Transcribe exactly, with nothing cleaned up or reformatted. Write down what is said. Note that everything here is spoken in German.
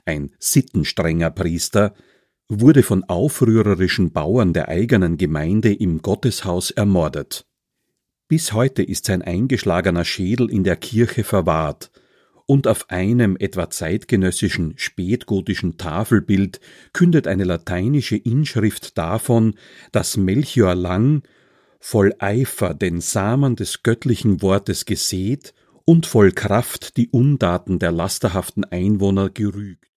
ein sittenstrenger Priester, wurde von aufrührerischen Bauern der eigenen Gemeinde im Gotteshaus ermordet. Bis heute ist sein eingeschlagener Schädel in der Kirche verwahrt, und auf einem etwa zeitgenössischen spätgotischen Tafelbild kündet eine lateinische Inschrift davon, dass Melchior Lang voll Eifer den Samen des göttlichen Wortes gesät und voll Kraft die Untaten der lasterhaften Einwohner gerügt.